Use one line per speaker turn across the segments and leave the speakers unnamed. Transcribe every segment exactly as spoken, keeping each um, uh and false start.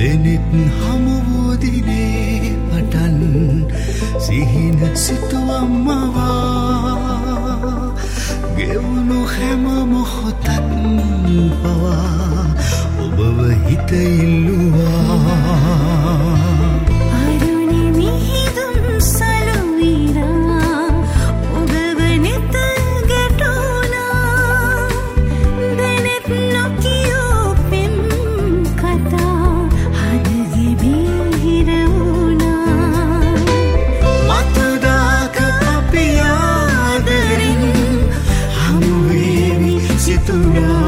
දෙනෙත් හමුවෝදිනේ පටන් සිහින සිතුවම්මවා ගෙවුණු හැම මොහොතක් පවා ඔබව හිත ඉල්ලුවා
අරුණි මිහිදුම් සලුවිරා ඔබව නෙත ගැටුණා දෙනෙත් නොකියෝ පෙම් කතා හදගේ බිහිර වුණා
මතදාක අපි ආදරින් හමුවේවි සිතුනා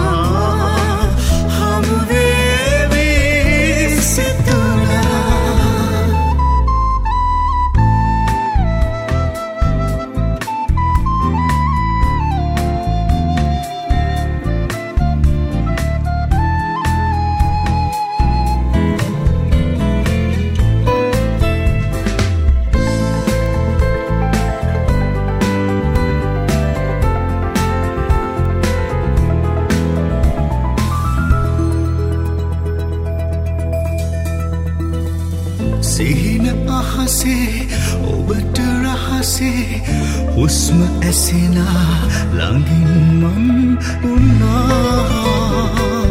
සිහින අහසේ ඔබට රහසේ හුස්ම ඇසෙනා ළඟින් මං උන්නා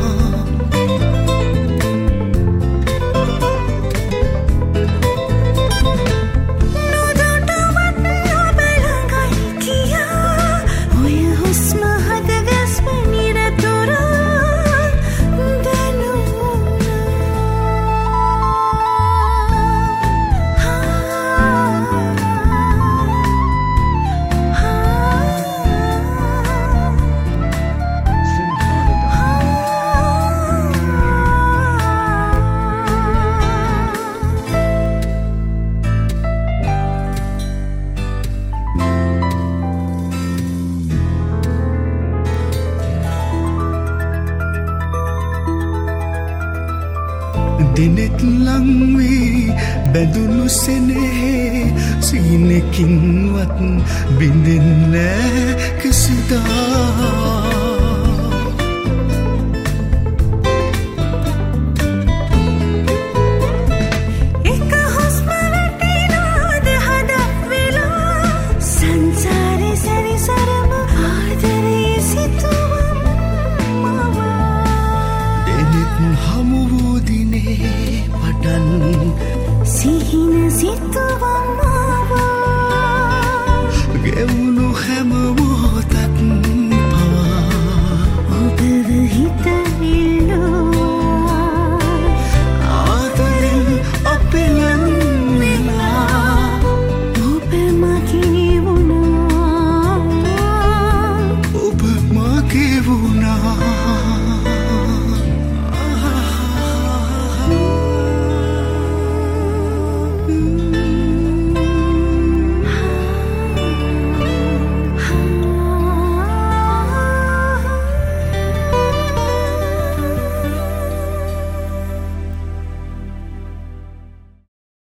දිනෙත් ලංවී බැඳුණු සෙනෙහේ සීනකින්වත් බිඳෙන්නෑ කිසිදා
එක හුස්ම වැටෙනාද හදක් වෙලා සංසාරේ සැරිසරම ආදරේ සිතුවම් මවා
දෙනෙත් හමුවෝදිනේ පටන්
සිහින සිතුවම්